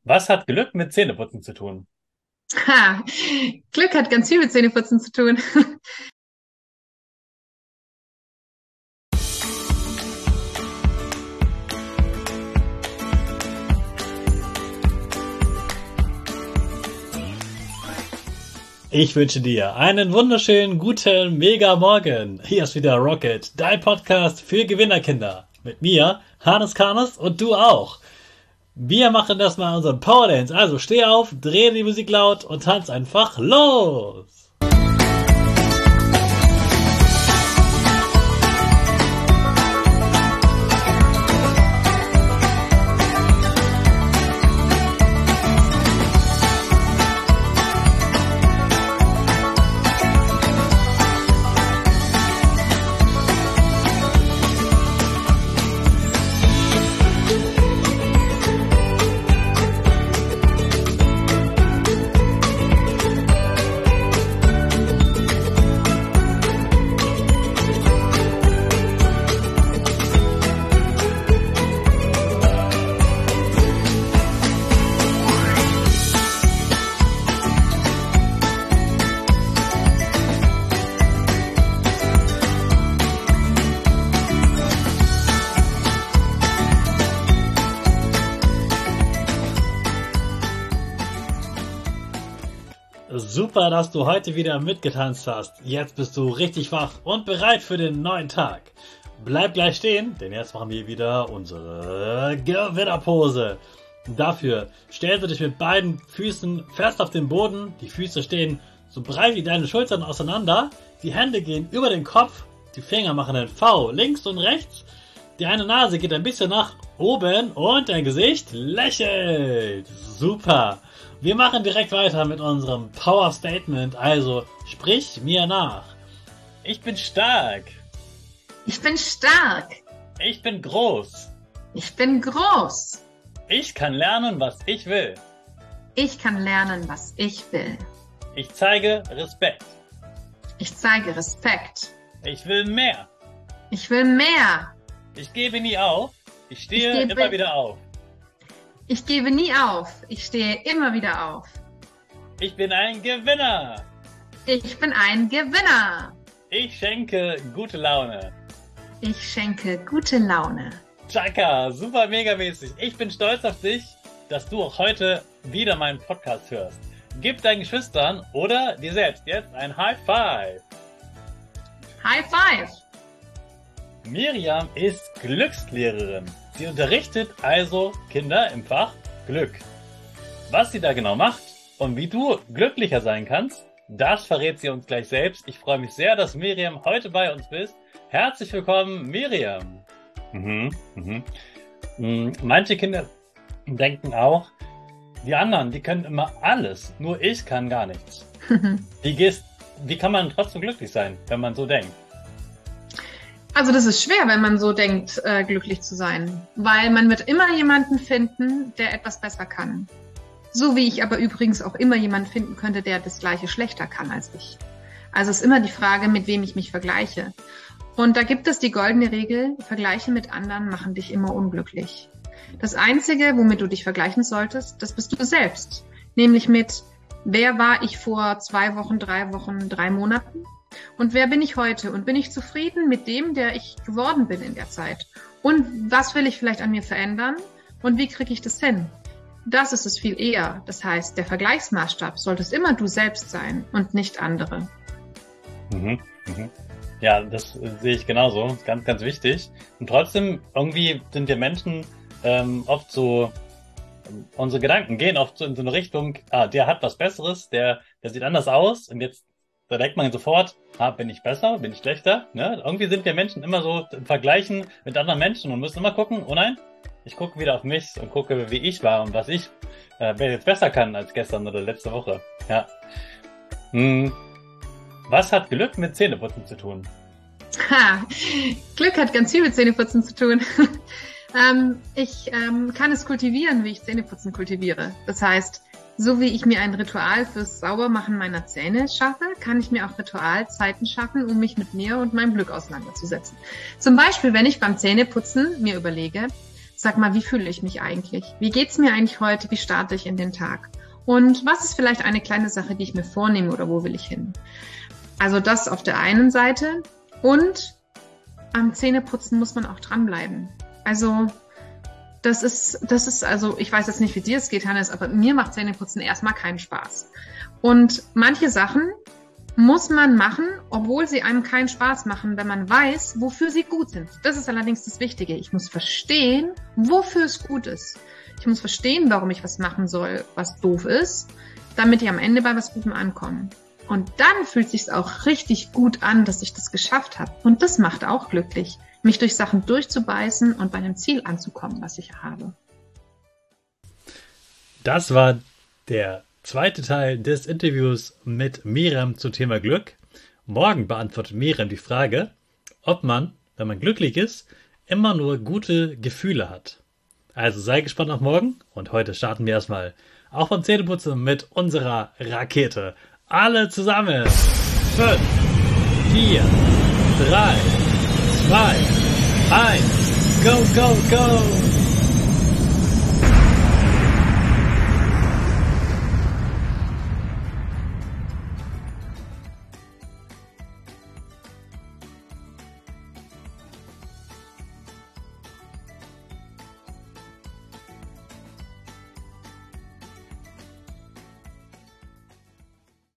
Was hat Glück mit Zähneputzen zu tun? Ha, Glück hat ganz viel mit Zähneputzen zu tun. Ich wünsche dir einen wunderschönen, guten, mega Morgen. Hier ist wieder Rocket, dein Podcast für Gewinnerkinder. Mit mir, Hannes Karnes und du auch. Wir machen das mal unseren Power Dance. Also steh auf, dreh die Musik laut und tanz einfach los. Super, dass du heute wieder mitgetanzt hast. Jetzt bist du richtig wach und bereit für den neuen Tag. Bleib gleich stehen, denn jetzt machen wir wieder unsere Gewinnerpose. Dafür stellst du dich mit beiden Füßen fest auf den Boden. Die Füße stehen so breit wie deine Schultern auseinander. Die Hände gehen über den Kopf. Die Finger machen ein V links und rechts. Die eine Nase geht ein bisschen nach oben und dein Gesicht lächelt. Super. Wir machen direkt weiter mit unserem Power Statement. Also sprich mir nach. Ich bin stark. Ich bin stark. Ich bin groß. Ich bin groß. Ich kann lernen, was ich will. Ich kann lernen, was ich will. Ich zeige Respekt. Ich zeige Respekt. Ich will mehr. Ich will mehr. Ich gebe nie auf. Ich stehe immer wieder auf. Ich gebe nie auf. Ich stehe immer wieder auf. Ich bin ein Gewinner. Ich bin ein Gewinner. Ich schenke gute Laune. Ich schenke gute Laune. Chaka, super megamäßig. Ich bin stolz auf dich, dass du auch heute wieder meinen Podcast hörst. Gib deinen Geschwistern oder dir selbst jetzt ein High Five. High Five. Miriam ist Glückslehrerin. Sie unterrichtet also Kinder im Fach Glück. Was sie da genau macht und wie du glücklicher sein kannst, das verrät sie uns gleich selbst. Ich freue mich sehr, dass Miriam heute bei uns bist. Herzlich willkommen, Miriam. Manche Kinder denken auch, die anderen, die können immer alles, nur ich kann gar nichts. Wie kann man trotzdem glücklich sein, wenn man so denkt? Also das ist schwer, wenn man so denkt, glücklich zu sein, weil man wird immer jemanden finden, der etwas besser kann. So wie ich aber übrigens auch immer jemanden finden könnte, der das Gleiche schlechter kann als ich. Also es ist immer die Frage, mit wem ich mich vergleiche. Und da gibt es die goldene Regel, Vergleiche mit anderen machen dich immer unglücklich. Das Einzige, womit du dich vergleichen solltest, das bist du selbst. Nämlich mit, wer war ich vor 2 Wochen, 3 Wochen, 3 Monaten? Und wer bin ich heute? Und bin ich zufrieden mit dem, der ich geworden bin in der Zeit? Und was will ich vielleicht an mir verändern? Und wie kriege ich das hin? Das ist es viel eher. Das heißt, der Vergleichsmaßstab solltest immer du selbst sein und nicht andere. Ja, das sehe ich genauso. Ganz, ganz wichtig. Und trotzdem, irgendwie sind wir Menschen oft so, unsere Gedanken gehen oft so in so eine Richtung, der hat was Besseres, der sieht anders aus und jetzt da denkt man sofort, bin ich besser, bin ich schlechter? Ne? Irgendwie sind wir Menschen immer so im Vergleichen mit anderen Menschen und müssen immer gucken, oh nein, ich gucke wieder auf mich und gucke, wie ich war und was ich wer jetzt besser kann als gestern oder letzte Woche. Ja. Was hat Glück mit Zähneputzen zu tun? Glück hat ganz viel mit Zähneputzen zu tun. Ich kann es kultivieren, wie ich Zähneputzen kultiviere. Das heißt, so wie ich mir ein Ritual fürs Saubermachen meiner Zähne schaffe, kann ich mir auch Ritualzeiten schaffen, um mich mit mir und meinem Glück auseinanderzusetzen. Zum Beispiel, wenn ich beim Zähneputzen mir überlege, sag mal, wie fühle ich mich eigentlich? Wie geht's mir eigentlich heute? Wie starte ich in den Tag? Und was ist vielleicht eine kleine Sache, die ich mir vornehme oder wo will ich hin? Also das auf der einen Seite. Und am Zähneputzen muss man auch dranbleiben. Also das ist, also ich weiß jetzt nicht, wie dir es geht, Hannes, aber mir macht Zähneputzen erstmal keinen Spaß. Und manche Sachen muss man machen, obwohl sie einem keinen Spaß machen, wenn man weiß, wofür sie gut sind. Das ist allerdings das Wichtige. Ich muss verstehen, wofür es gut ist. Ich muss verstehen, warum ich was machen soll, was doof ist, damit ich am Ende bei was Gutem ankomme. Und dann fühlt es sich auch richtig gut an, dass ich das geschafft habe. Und das macht auch glücklich, mich durch Sachen durchzubeißen und bei einem Ziel anzukommen, was ich habe. Das war der zweite Teil des Interviews mit Miriam zum Thema Glück. Morgen beantwortet Miriam die Frage, ob man, wenn man glücklich ist, immer nur gute Gefühle hat. Also sei gespannt auf morgen und heute starten wir erstmal auch beim Zähneputzen mit unserer Rakete. Alle zusammen. 5, 4, 3, 2, 1. Go, go, go!